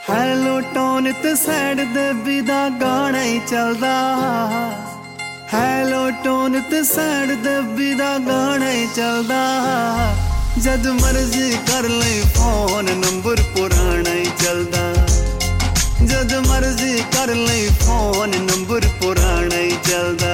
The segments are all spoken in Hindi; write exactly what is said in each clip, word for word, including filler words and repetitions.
ਹੈਲੋ ਟੋਨ ਤੇ ਸੈਡ ਦੇ ਵਿਦਾ ਗਾਣਾ ਹੀ ਚੱਲਦਾ। ਹੈਲੋ ਟੋਨ ਤੇ ਸੈਡ ਦੇ ਵਿਦਾ ਗਾਣਾ ਹੀ ਚੱਲਦਾ। ਜਦ ਮਰਜ਼ੀ ਕਰ ਲਈ ਫੋਨ ਨੰਬਰ ਪੁਰਾਣਾ ਹੀ ਚੱਲਦਾ। ਜਦ ਮਰਜ਼ੀ ਕਰ ਲਈ ਫੋਨ ਨੰਬਰ ਪੁਰਾਣਾ ਹੀ ਚੱਲਦਾ।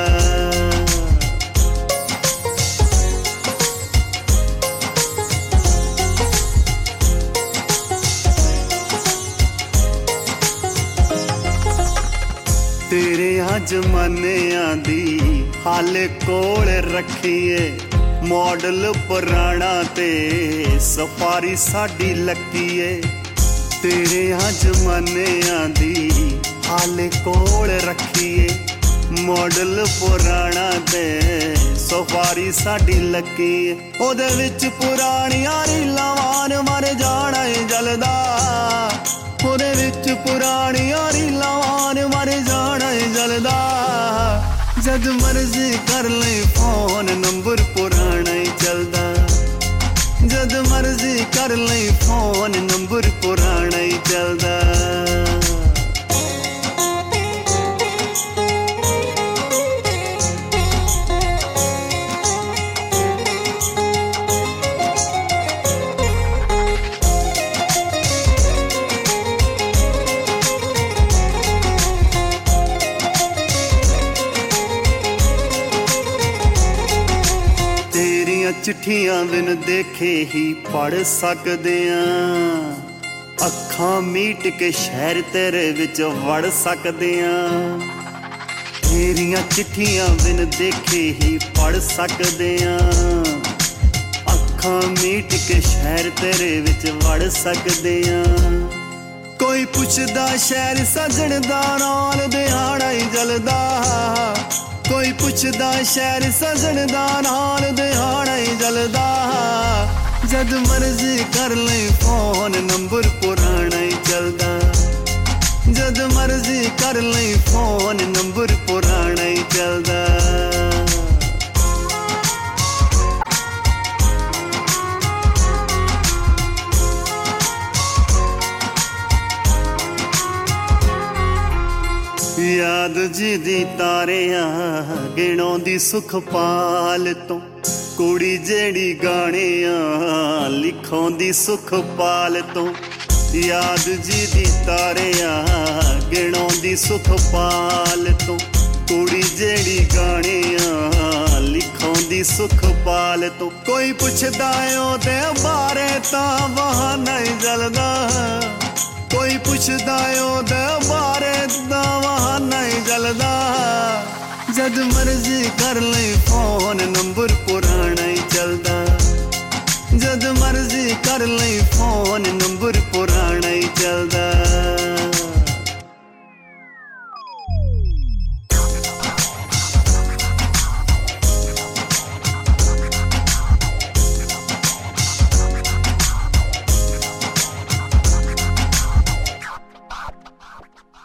तेरिया जमानिया दी हाले कोल रखीए मॉडल पुराना ते सफारी साडी लकीए। तेरिया जमानिया दी हाले कोल रखीए मॉडल पुराना ते सफारी साडी लकीए। ओदे विच पुरानियां रीलां वान मर जाना ही जलदा। ओदे विच पुरानियां रीलां वान मर जाना ही जलदा। जद मर्जी कर ले फोन नंबर पुराना ही चलदा। जद मर्जी कर ले फोन नंबर पुराना ही चलदा। चिट्ठियां बिन देखे ही पढ़ सकदे आ। अखां मीट के शहर तेरे विच वड़ सकदे आ। तेरियां चिट्ठियां बिन देखे ही पढ़ सकदे आ। अखां मीट के शहर तेरे विच वड़ सकदे आ। कोई पुछदा शहर सजण दा नाल दिहाड़ा ही जलदा। कोई पुछदा शहर सजण दा नाल दिहाड़ा ही जलदा। जद मर्जी कर ले फोन नंबर पुराना ही चलदा। जद मर्जी कर ले फोन नंबर पुराना ही चलदा। याद जी दी तारियां गिणोंदी सुखपाल तो कुड़ी जेड़ी गाणियां लिखोंदी सुखपाल तो। याद जी दी तारियां गिणोंदी सुखपाल तो कुड़ी जेड़ी गाणियां लिखोंदी सुखपाल तो। कोई पुछदा ओदे बारे तां बहाना ही जलदा। कोई पुछदा ओदे बारे तां बहाना ही जलदा। जद मर्जी कर ले फोन नंबर पुराना ही चलदा। जद मर्जी कर ले फोन